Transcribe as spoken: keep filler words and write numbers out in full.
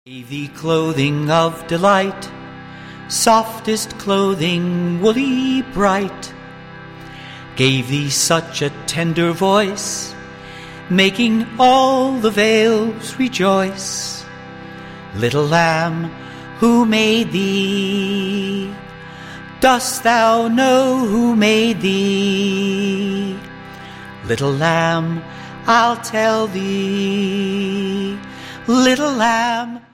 Gave thee clothing of delight, softest clothing, woolly bright. Gave thee such a tender voice, making all the vales rejoice. Little lamb, who made thee? Dost thou know who made thee? Little lamb, I'll tell thee. Little lamb,